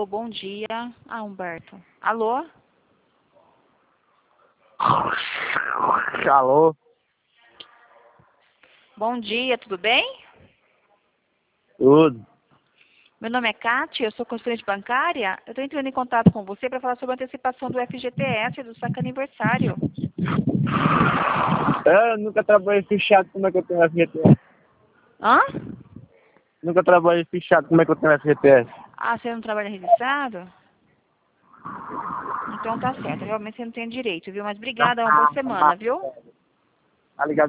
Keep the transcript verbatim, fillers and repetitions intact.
bom dia. Ah, Humberto. Alô? Alô? Bom dia, tudo bem? Tudo. Meu nome é Kátia, eu sou consulente bancária. Eu estou entrando em contato com você para falar sobre a antecipação do F G T S do saque aniversário. Eu nunca trabalhei fichado, como é que eu tenho F G T S? Hã? Nunca trabalhei fichado, como é que eu tenho F G T S? Ah, você não trabalha registrado? Então tá certo, realmente você não tem direito, viu? Mas obrigada, uma boa semana, viu? Tá ligado?